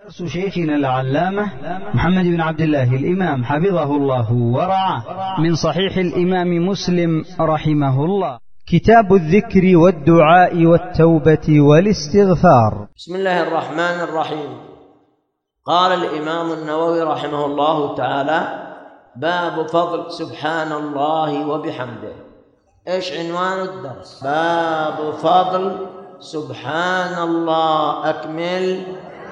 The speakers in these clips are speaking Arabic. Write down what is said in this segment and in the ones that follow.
درس شيخنا العلامة محمد بن عبد الله الإمام حفظه الله ورعاه من صحيح الإمام مسلم رحمه الله، كتاب الذكر والدعاء والتوبة والاستغفار. بسم الله الرحمن الرحيم. قال الإمام النووي رحمه الله تعالى: باب فضل سبحان الله وبحمده. إيش عنوان الدرس؟ باب فضل سبحان الله أكمل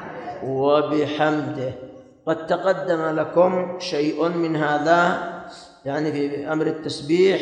وبحمده. قد تقدم لكم شيء من هذا يعني في أمر التسبيح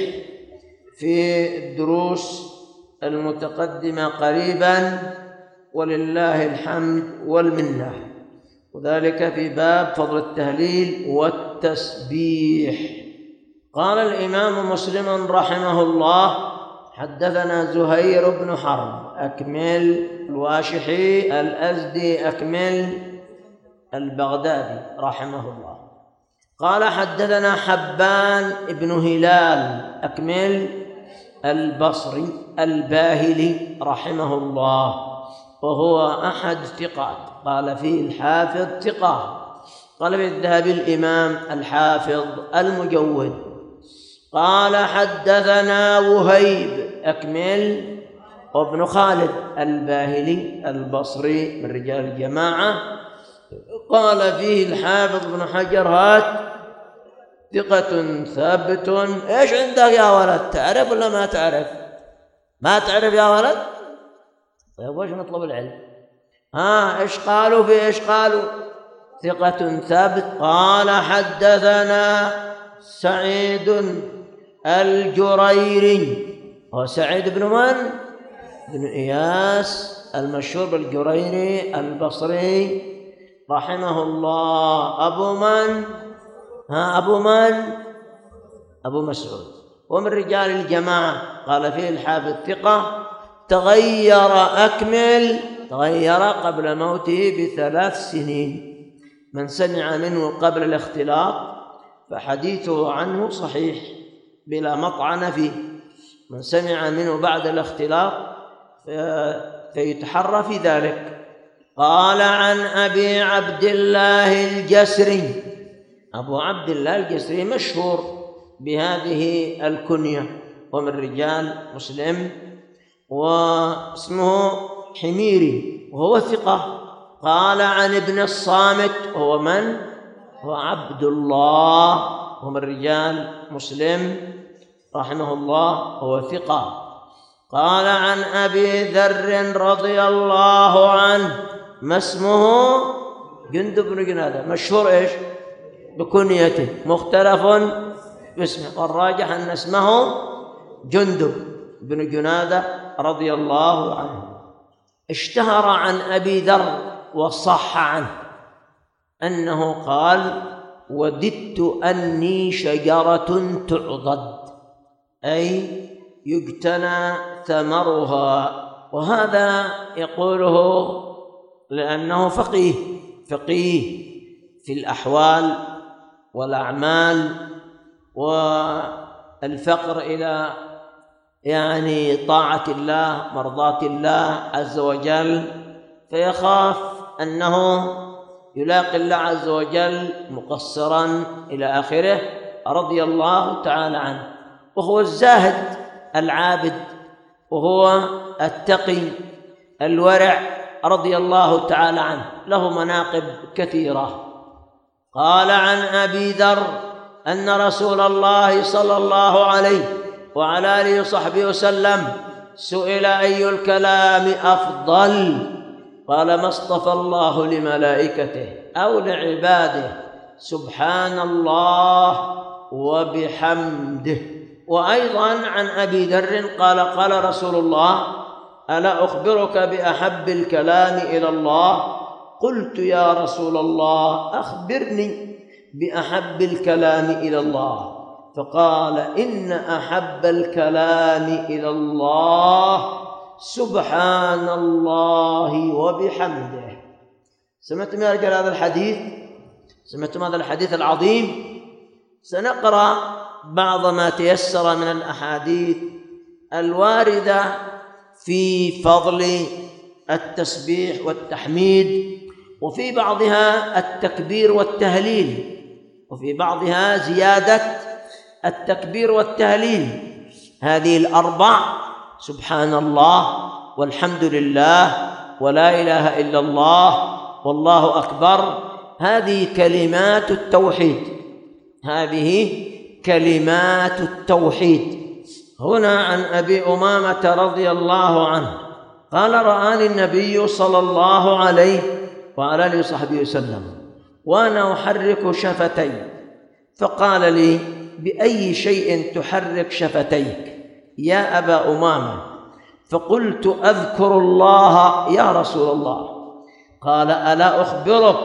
في الدروس المتقدمة قريبا، ولله الحمد والمنة، وذلك في باب فضل التهليل والتسبيح. قال الإمام مسلم رحمه الله: حدثنا زهير بن حرب أكمل الواشحي الأزدي أكمل البغدادي رحمه الله. قال حدثنا حبان بن هلال أكمل البصري الباهلي رحمه الله، وهو أحد ثقات، قال فيه الحافظ ثقة، قال في الذهبي الإمام الحافظ المجود. قال حدثنا وهيب أكمل وابن خالد الباهلي البصري من رجال الجماعة، قال فيه الحافظ بن حجر: هات ثقة ثابت. ايش عندك يا ولد؟ تعرف ولا ما تعرف؟ ما تعرف يا ولد؟ طيب وش نطلب العلم؟ ايش قالوا في ايش قالوا؟ ثقة ثابت. قال حدثنا سعيد الجريري، وسعيد بن من؟ بن إياس المشهور بالجريري البصري رحمه الله. أبو من؟ أبو من؟ أبو مسعود، ومن رجال الجماعة، قال فيه الحافظ ثقة. تغير أكمل، تغير قبل موته ب3 سنين. من سمع منه قبل الاختلاط فحديثه عنه صحيح بلا مطعن فيه، من سمع منه بعد الاختلاط فيتحرى في ذلك. قال عن أبي عبد الله الجسري، أبو عبد الله الجسري مشهور بهذه الكنية ومن رجال مسلم، واسمه حميري وهو ثقة. قال عن ابن الصامت، وهو من؟ هو عبد الله ومن رجال مسلم رحمه الله، هو ثقة. قال عن أبي ذر رضي الله عنه، ما اسمه؟ جندب بن جنادة، مشهور إيش؟ بكنيته، مختلف باسمه، والراجح أن اسمه جندب بن جنادة رضي الله عنه. اشتهر عن أبي ذر وصح عنه أنه قال: وددت أني شجرة تعضد، أي يجتنى ثمرها. وهذا يقوله لأنه فقيه في الأحوال والأعمال والفقر إلى يعني طاعة الله مرضاة الله عز وجل، فيخاف أنه يلاقي الله عز وجل مقصرا إلى آخره، رضي الله تعالى عنه. وهو الزاهد العابد، وهو التقي الورع، رضي الله تعالى عنه، له مناقب كثيرة. قال عن أبي ذر أن رسول الله صلى الله عليه وعلى آله وصحبه وسلم سئل: أي الكلام أفضل؟ قال: ما اصطفى الله لملائكته أو لعباده، سبحان الله وبحمده. وأيضا عن أبي ذر قال: قال رسول الله: ألا أخبرك بأحب الكلام إلى الله؟ قلت: يا رسول الله أخبرني بأحب الكلام إلى الله. فقال: إن أحب الكلام إلى الله سبحان الله وبحمده. سمعتم يا رجال هذا الحديث؟ سمعتم هذا الحديث العظيم؟ سنقرأ بعض ما تيسر من الأحاديث الواردة في فضل التسبيح والتحميد وفي بعضها التكبير والتهليل، وفي بعضها زيادة التكبير والتهليل. هذه الأربع: سبحان الله والحمد لله ولا إله إلا الله والله أكبر، هذه كلمات التوحيد، هذه كلمات التوحيد. هنا عن أبي أمامة رضي الله عنه قال: رآني النبي صلى الله عليه وعلى آله وصحبه وسلم وأنا أحرك شفتي، فقال لي: بأي شيء تحرك شفتيك يا أبا أمامة؟ فقلت: أذكر الله يا رسول الله. قال: ألا أخبرك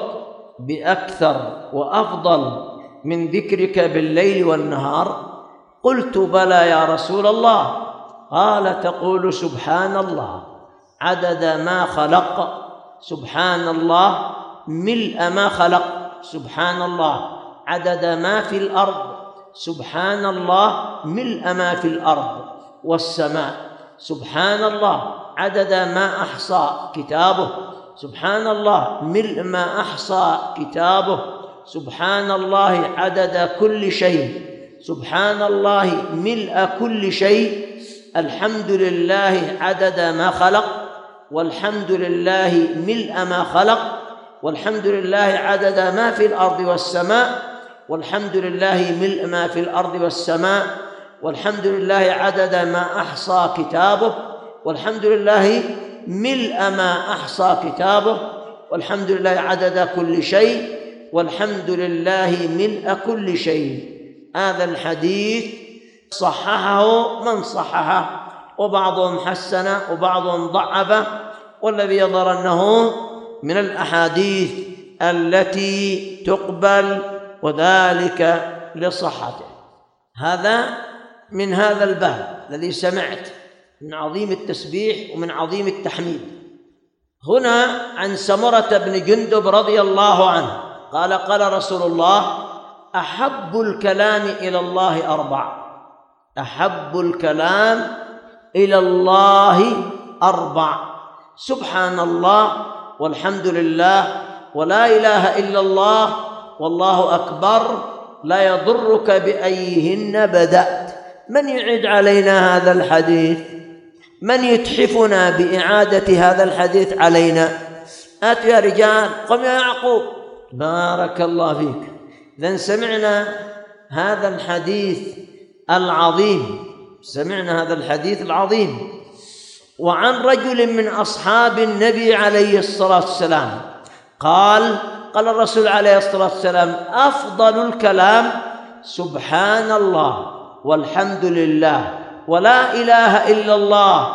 بأكثر وأفضل من ذكرك بالليل والنهار؟ قلت: بلى يا رسول الله. قال: تقول سبحان الله عدد ما خلق، سبحان الله ملء ما خلق، سبحان الله عدد ما في الأرض، سبحان الله ملء ما في الأرض والسماء، سبحان الله عدد ما أحصى كتابه، سبحان الله ملء ما أحصى كتابه، سبحان الله عدد كل شيء، سبحان الله ملء كل شيء، الحمد لله عدد ما خلق، والحمد لله ملء ما خلق، والحمد لله عدد ما في الأرض والسماء، والحمد لله ملء ما في الأرض والسماء، والحمد لله عدد ما أحصى كتابه، والحمد لله ملء ما أحصى كتابه، والحمد لله عدد كل شيء، والحمد لله ملء كل شيء. هذا الحديث صححه من صححه، وبعضهم حسن وبعضهم ضعفه، والذي يظهر أنه من الأحاديث التي تقبل، وذلك لصحته. هذا من هذا الباب الذي سمعت من عظيم التسبيح ومن عظيم التحميد. هنا عن سمرة بن جندب رضي الله عنه قال: قال رسول الله: أحب الكلام إلى الله أربع، أحب الكلام إلى الله أربع: سبحان الله والحمد لله ولا إله إلا الله والله أكبر، لا يضرك بأيهن بدأت. من يعيد علينا هذا الحديث؟ من يتحفنا بإعادة هذا الحديث علينا؟ آتوا يا رجال، قم يا يعقوب. بارك الله فيك. إذن سمعنا هذا الحديث العظيم، سمعنا هذا الحديث العظيم. وعن رجل من أصحاب النبي عليه الصلاة والسلام قال: قال الرسول عليه الصلاة والسلام: أفضل الكلام سبحان الله والحمد لله ولا إله إلا الله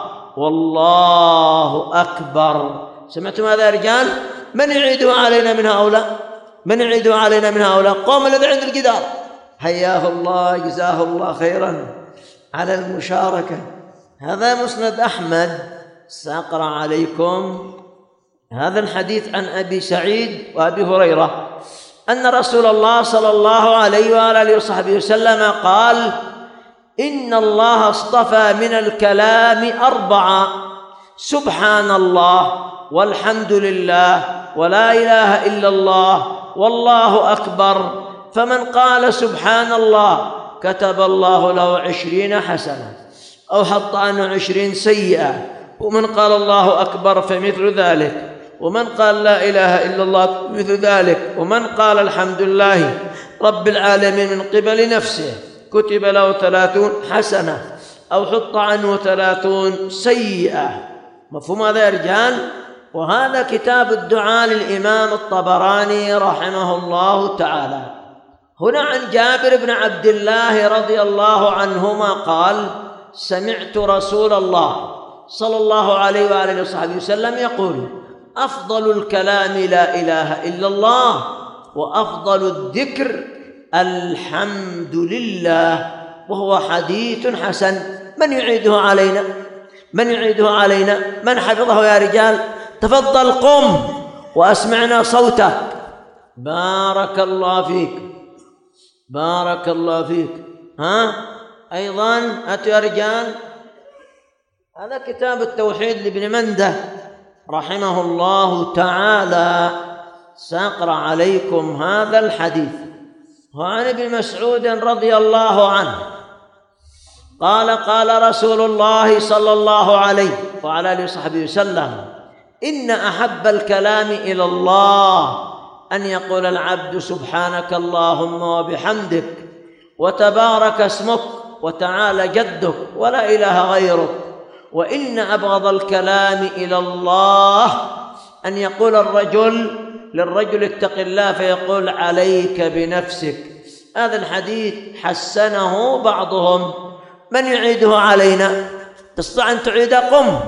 والله أكبر. سمعتم هذا يا رجال؟ من يعيدها علينا من هؤلاء؟ من يعيدها علينا من هؤلاء؟ قوم الذي عند الجدار، حياه الله جزاه الله خيرا على المشاركة. هذا مسند أحمد. سأقرأ عليكم هذا الحديث عن أبي سعيد وأبي هريرة أن رسول الله صلى الله عليه وآله وصحبه وسلم قال: إن الله اصطفى من الكلام أربعة: سبحان الله والحمد لله ولا إله إلا الله والله أكبر، فمن قال سبحان الله كتب الله له 20 حسنة أو حط عنه 20 سيئة، ومن قال الله أكبر فمثل ذلك، ومن قال لا إله إلا الله مثل ذلك، ومن قال الحمد لله رب العالمين من قبل نفسه كتب له 30 حسنة أو حط عنه 30 سيئة. مفهوم هذا يا رجال؟ وهذا كتاب الدعاء للإمام الطبراني رحمه الله تعالى. هنا عن جابر بن عبد الله رضي الله عنهما قال: سمعت رسول الله صلى الله عليه وآله وصحبه وسلم يقول: أفضل الكلام لا إله إلا الله، وأفضل الذكر الحمد لله، وهو حديث حسن. من يعيده علينا؟ من يعيده علينا؟ من حفظه يا رجال؟ تفضل قم وأسمعنا صوتك. بارك الله فيك، بارك الله فيك. أيضا أتوا يا رجال، هذا كتاب التوحيد لابن منده رحمه الله تعالى. سأقرأ عليكم هذا الحديث. وعن ابن مسعود رضي الله عنه قال قال رسول الله صلى الله عليه وعلى آله وصحبه وسلم: إن أحب الكلام إلى الله أن يقول العبد سبحانك اللهم وبحمدك وتبارك اسمك وتعالى جدك ولا إله غيرك. وإن أبغض الكلام إلى الله أن يقول الرجل للرجل اتق الله فيقول عليك بنفسك. هذا الحديث حسنه بعضهم. من يعيده علينا؟ تستطيع أن تعيده؟ قم.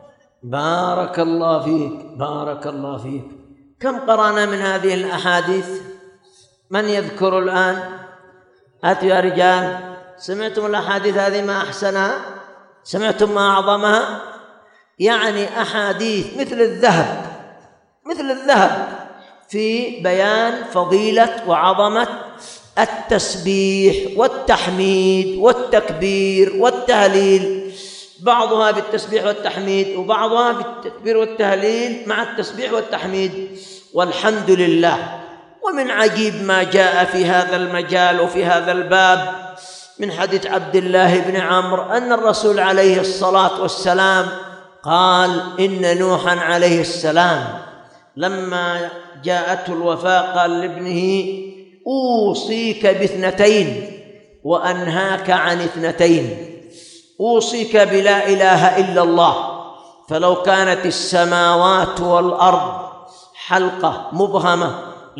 بارك الله فيك، بارك الله فيك. كم قرأنا من هذه الأحاديث؟ من يذكر الآن؟ هاتوا يا رجال، سمعتم الأحاديث هذه ما أحسنها؟ سمعتم ما أعظمها؟ يعني أحاديث مثل الذهب، مثل الذهب في بيان فضيلة وعظمة التسبيح والتحميد والتكبير والتهليل، بعضها بالتسبيح والتحميد وبعضها بالتكبير والتهليل مع التسبيح والتحميد والحمد لله. ومن عجيب ما جاء في هذا المجال وفي هذا الباب من حديث عبد الله بن عمرو أن الرسول عليه الصلاة والسلام قال إن نوحا عليه السلام لما جاءته الوفاة قال لابنه: أوصيك باثنتين وأنهاك عن اثنتين. أوصيك بلا إله إلا الله، فلو كانت السماوات والأرض حلقة مبهمة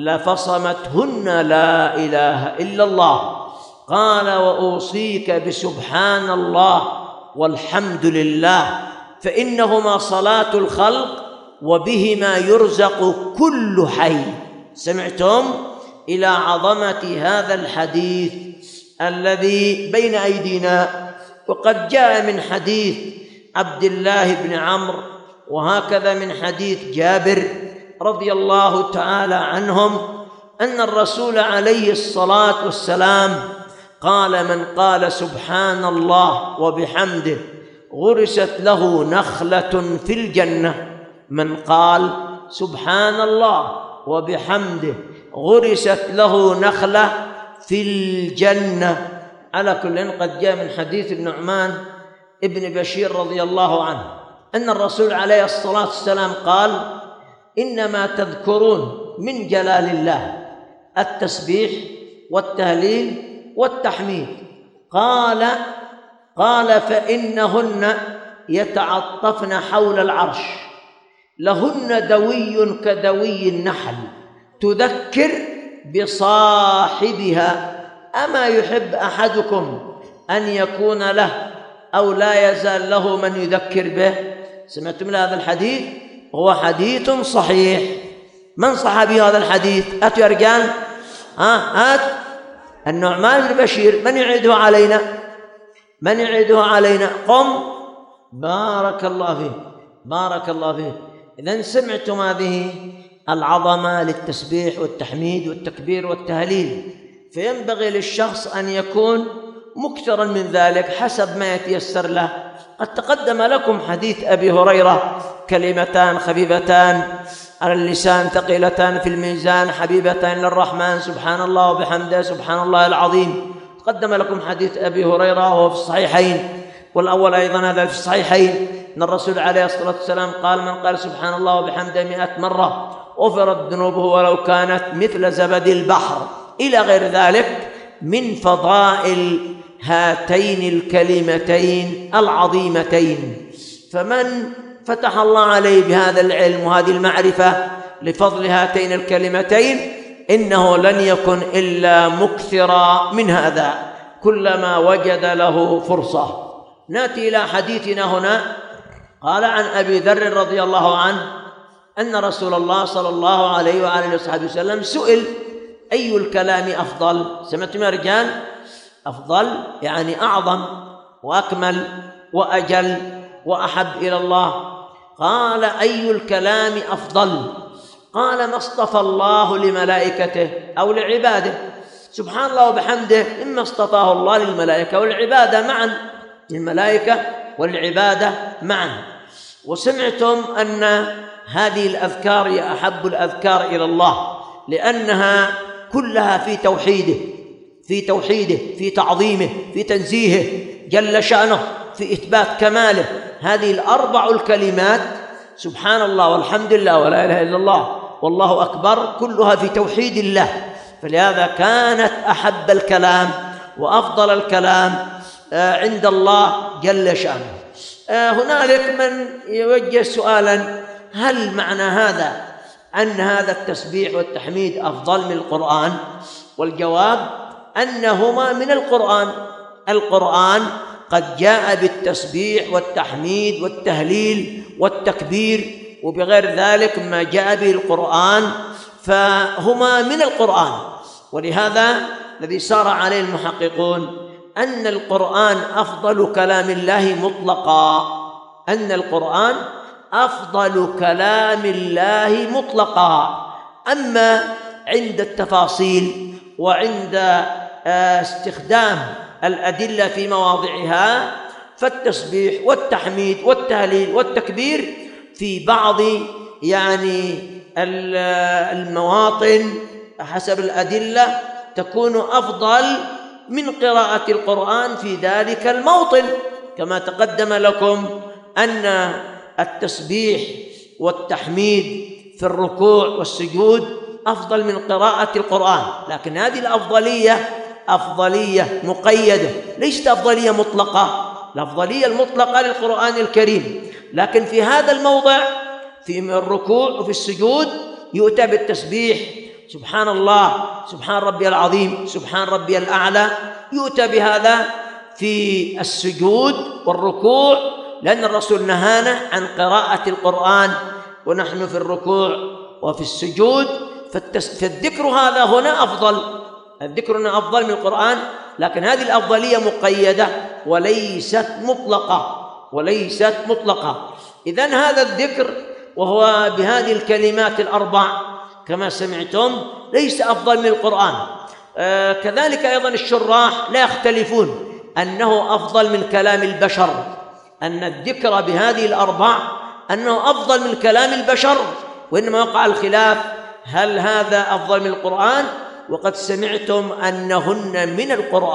لفصمتهن لا إله إلا الله. قال: وأوصيك بسبحان الله والحمد لله، فإنهما صلاة الخلق وبهما يرزق كل حي. سمعتم إلى عظمة هذا الحديث الذي بين أيدينا. وقد جاء من حديث عبد الله بن عمرو وهكذا من حديث جابر رضي الله تعالى عنهم أن الرسول عليه الصلاة والسلام قال: من قال سبحان الله وبحمده غرست له نخلة في الجنة. من قال سبحان الله وبحمده غرست له نخلة في الجنة. على كل قد جاء من حديث النعمان ابن بشير رضي الله عنه أن الرسول عليه الصلاة والسلام قال: إنما تذكرون من جلال الله التسبيح والتهليل والتحميد. قال فإنهن يتعطفن حول العرش، لهن دوي كدوي النحل تذكر بصاحبها. أما يحب أحدكم أن يكون له أو لا يزال له من يذكر به؟ سمعتم هذا الحديث؟ هو حديث صحيح. من صحابي هذا الحديث؟ أتوا يا رجال، هات النعمان بن بشير. من يعيده علينا؟ من يعيده علينا؟ قم. بارك الله فيك، بارك الله فيك. إذن سمعتم هذه العظمة للتسبيح والتحميد والتكبير والتهليل، فينبغي للشخص أن يكون مكثرا من ذلك حسب ما يتيسر له. قد تقدم لكم حديث أبي هريرة: كلمتان خفيفتان على اللسان ثقيلتان في الميزان حبيبتان للرحمن سبحان الله وبحمده سبحان الله العظيم. تقدم لكم حديث أبي هريرة وهو في الصحيحين، والأول أيضا هذا في الصحيحين، أن الرسول عليه الصلاة والسلام قال: من قال سبحان الله وبحمده 100 مرة غفرت ذنوبه ولو كانت مثل زبد البحر، إلى غير ذلك من فضائل هاتين الكلمتين العظيمتين. فمن فتح الله عليه بهذا العلم وهذه المعرفة لفضل هاتين الكلمتين إنه لن يكن إلا مكثرا من هذا كلما وجد له فرصة. نأتي إلى حديثنا هنا. قال عن أبي ذر رضي الله عنه أن رسول الله صلى الله عليه وآله وصحبه وسلم سئل: أي الكلام أفضل؟ سمعتم يا رجال؟ أفضل يعني أعظم وأكمل وأجل وأحب إلى الله. قال: أي الكلام أفضل؟ قال: ما اصطفى الله لملائكته أو لعباده. سبحان الله وبحمده إما اصطفاه الله للملائكة والعبادة معا، للملائكة والعبادة معا. وسمعتم أن هذه الأذكار هي أحب الأذكار إلى الله، لأنها كلها في توحيده في تعظيمه في تنزيهه جل شأنه في إثبات كماله. هذه الأربع الكلمات سبحان الله والحمد لله ولا إله إلا الله والله أكبر كلها في توحيد الله، فلهذا كانت أحب الكلام وأفضل الكلام عند الله جل شأنه. هنالك من يوجه سؤالا: هل معنى هذا أن هذا التسبيح والتحميد أفضل من القرآن؟ والجواب أنهما من القرآن. القرآن قد جاء بالتسبيح والتحميد والتهليل والتكبير، وبغير ذلك ما جاء به القرآن فهما من القرآن. ولهذا الذي سار عليه المحققون أن القرآن أفضل كلام الله مطلقا، أن القرآن أفضل كلام الله مطلقا. أما عند التفاصيل وعند استخدام الأدلة في مواضعها فالتسبيح والتحميد والتهليل والتكبير في بعض المواطن حسب الأدلة تكون أفضل من قراءة القرآن في ذلك الموطن، كما تقدم لكم أن التسبيح والتحميد في الركوع والسجود أفضل من قراءة القرآن. لكن هذه الأفضلية أفضلية مقيدة، ليست أفضلية مطلقة. الأفضلية المطلقة للقرآن الكريم، لكن في هذا الموضع في الركوع وفي السجود يؤتى بالتسبيح سبحان الله سبحان ربي العظيم سبحان ربي الأعلى، يؤتى بهذا في السجود والركوع، لأن الرسول نهانا عن قراءة القرآن ونحن في الركوع وفي السجود. فالذكر هذا هنا أفضل، الذكر هنا أفضل من القرآن، لكن هذه الأفضلية مقيدة وليست مطلقة. إذن هذا الذكر وهو بهذه الكلمات الأربع كما سمعتم ليس أفضل من القرآن. كذلك أيضا الشراح لا يختلفون أنه أفضل من كلام البشر، أن الذكر بهذه الأربع أنه أفضل من كلام البشر، وإنما وقع الخلاف هل هذا أفضل من القرآن؟ وقد سمعتم أنهن من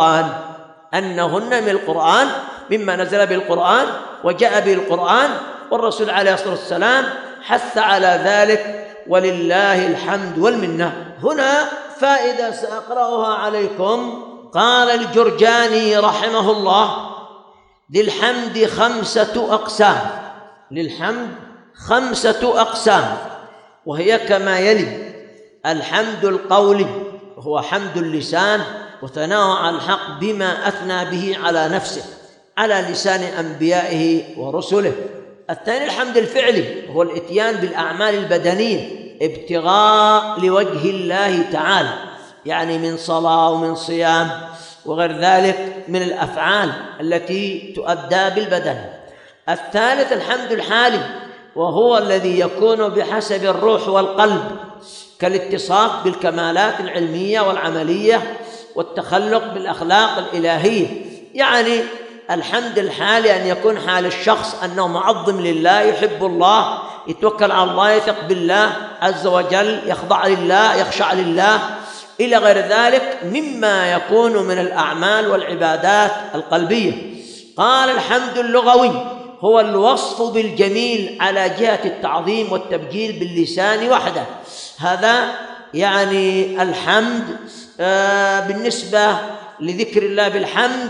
القرآن مما نزل به القرآن وجاء به القرآن، والرسول عليه الصلاة والسلام حث على ذلك ولله الحمد والمنة. هنا فائدة سأقرأها عليكم. قال الجرجاني رحمه الله: للحمد 5 أقسام، للحمد 5 أقسام، وهي كما يلي: الحمد القولي وهو حمد اللسان وثناء على الحق بما أثنى به على نفسه على لسان أنبيائه ورسله. الثاني الحمد الفعلي وهو الإتيان بالأعمال البدنية ابتغاء لوجه الله تعالى، يعني من صلاة ومن صيام وغير ذلك من الأفعال التي تؤدى بالبدن. الثالث الحمد الحالي وهو الذي يكون بحسب الروح والقلب، كالاتصاف بالكمالات العلمية والعملية والتخلق بالأخلاق الإلهية. يعني الحمد الحالي أن يكون حال الشخص أنه معظم لله، يحب الله، يتوكل على الله، يثق بالله عز وجل، يخضع لله، يخشع لله، إلى غير ذلك مما يكون من الأعمال والعبادات القلبية. قال الحمد اللغوي هو الوصف بالجميل على جهة التعظيم والتبجيل باللسان وحده. هذا يعني الحمد بالنسبة لذكر الله بالحمد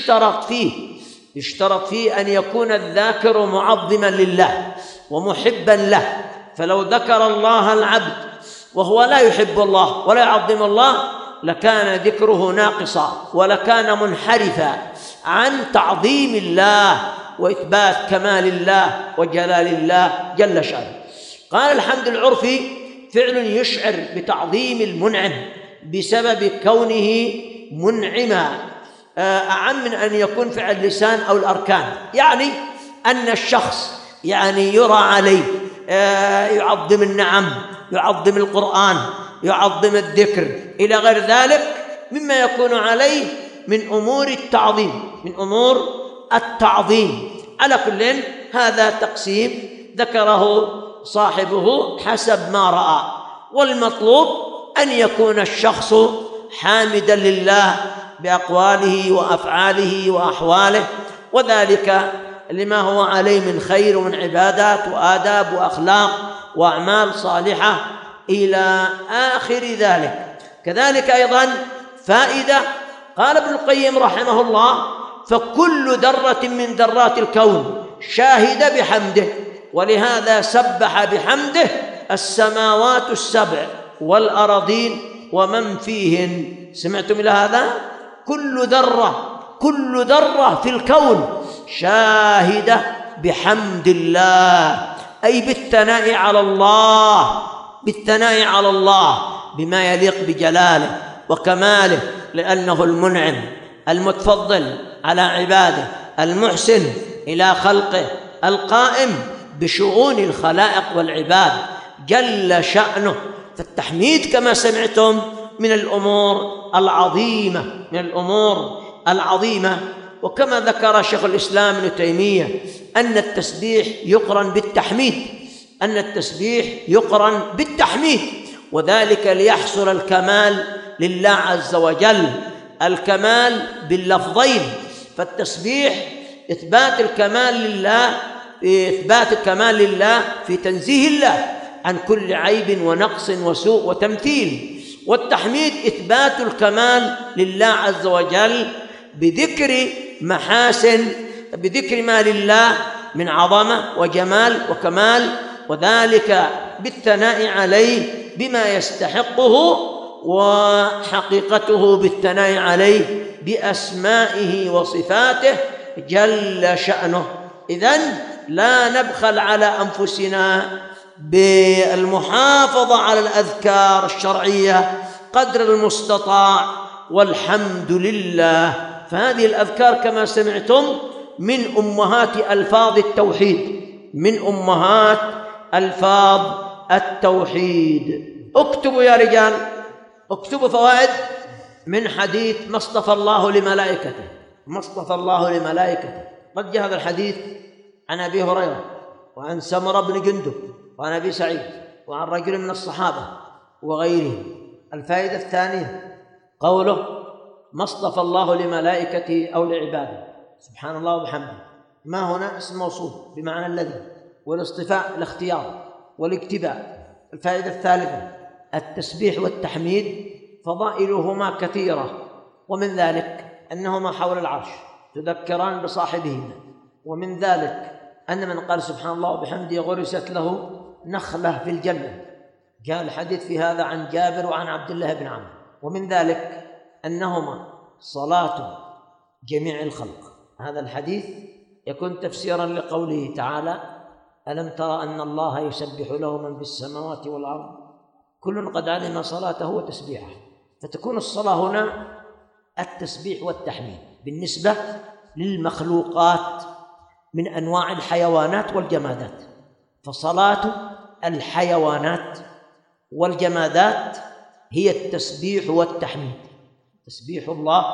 يشترط فيه أن يكون الذاكر معظما لله ومحبا له، فلو ذكر الله العبد وهو لا يحب الله ولا يعظم الله لكان ذكره ناقصا ولكان منحرفا عن تعظيم الله وإثبات كمال الله وجلال الله جل شأنه. قال الحمد العرفي فعل يشعر بتعظيم المنعم بسبب كونه منعما، أعم من أن يكون فعل اللسان أو الأركان، يعني أن الشخص يعني يرى عليه يعظم النعم، يعظم القرآن، يعظم الذكر إلى غير ذلك مما يكون عليه من أمور التعظيم، على كل هذا تقسيم ذكره صاحبه حسب ما رأى. والمطلوب أن يكون الشخص حامدا لله بأقواله وأفعاله وأحواله، وذلك لما هو عليه من خير ومن عبادات وآداب وأخلاق وأعمال صالحة إلى آخر ذلك. كذلك أيضا فائدة، قال ابن القيم رحمه الله: فكل ذرة من ذرات الكون شاهد بحمده، ولهذا سبح بحمده السماوات السبع والأراضين ومن فيهن. سمعتم إلى هذا؟ كل ذرة في الكون شاهدة بحمد الله، أي بالثناء على الله بما يليق بجلاله وكماله، لأنه المنعم المتفضل على عباده، المحسن إلى خلقه، القائم بشؤون الخلائق والعباد جل شأنه. فالتحميد كما سمعتم من الأمور العظيمة. وكما ذكر شيخ الإسلام ابن تيمية أن التسبيح يقرن بالتحميد، وذلك ليحصل الكمال لله عز وجل، الكمال باللفظين. فالتسبيح إثبات الكمال لله في تنزيه الله عن كل عيب ونقص وسوء وتمثيل، والتحميد إثبات الكمال لله عز وجل بذكر ما لله من عظمة وجمال وكمال، وذلك بالثناء عليه بما يستحقه، وحقيقته بالثناء عليه بأسمائه وصفاته جل شأنه. إذن لا نبخل على أنفسنا بالمحافظة على الأذكار الشرعية قدر المستطاع، والحمد لله. فهذه الأذكار كما سمعتم من أمهات ألفاظ التوحيد. اكتبوا يا رجال، اكتبوا فوائد من حديث ما اصطفى الله لملائكته. قد جاء هذا الحديث عن أبي هريرة وعن سمرة بن جندب وعن أبي سعيد وعن رجل من الصحابة وغيرهم. الفائدة الثانية قوله ما اصطفى الله لملائكته أو لعباده، سبحان الله وبحمده. ما هنا اسم موصول بمعنى الذي، والاصطفاء الاختيار والاكتباء. الفائدة الثالثة التسبيح والتحميد فضائلهما كثيرة، ومن ذلك أنهما حول العرش تذكران بصاحبهما، ومن ذلك أن من قال سبحان الله وبحمده غرست له نخلة في الجنة، جاء الحديث في هذا عن جابر وعن عبد الله بن عمرو. ومن ذلك أنهما صلاة جميع الخلق. هذا الحديث يكون تفسيرا لقوله تعالى ألم ترى أن الله يسبح له من في السماوات والأرض كل قد علم صلاته وتسبيحه. فتكون الصلاة هنا التسبيح والتحميد بالنسبة للمخلوقات من أنواع الحيوانات والجمادات. فصلاة الحيوانات والجمادات هي التسبيح والتحميد، تسبيح الله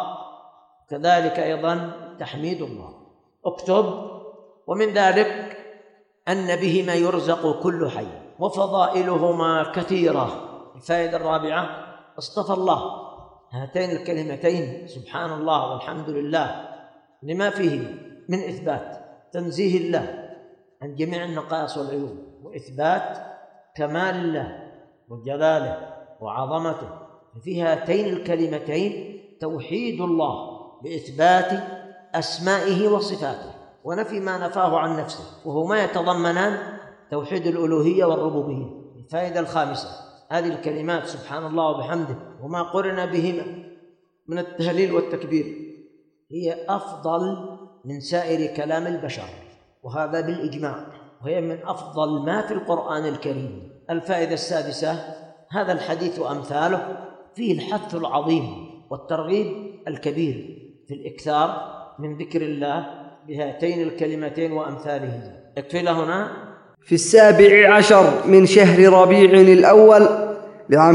كذلك أيضا تحميد الله. اكتب. ومن ذلك أن بهما يرزق كل حي، وفضائلهما كثيرة. الفائدة الرابعة اصطفى الله هاتين الكلمتين سبحان الله والحمد لله لما فيه من إثبات تنزيه الله عن جميع النقائص والعيوب، وإثبات كمال الله وجلاله وعظمته. في هاتين الكلمتين توحيد الله بإثبات أسمائه وصفاته، ونفي ما نفاه عن نفسه، وهما يتضمنان توحيد الألوهية والربوبية. الفائدة الخامسة هذه الكلمات سبحان الله وبحمده وما قرن بهما من التهليل والتكبير هي أفضل من سائر كلام البشر، وهذا بالإجماع، وهي من أفضل ما في القرآن الكريم. الفائدة السادسة هذا الحديث وأمثاله فيه الحث العظيم والترغيب الكبير في الإكثار من ذكر الله بهاتين الكلمتين وأمثاله. يكفي هنا. في 17 من شهر ربيع الأول لعام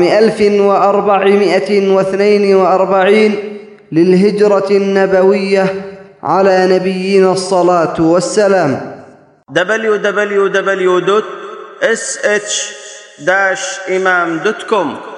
1442 للهجرة النبوية على نبينا الصلاة والسلام. www sh-imam.com.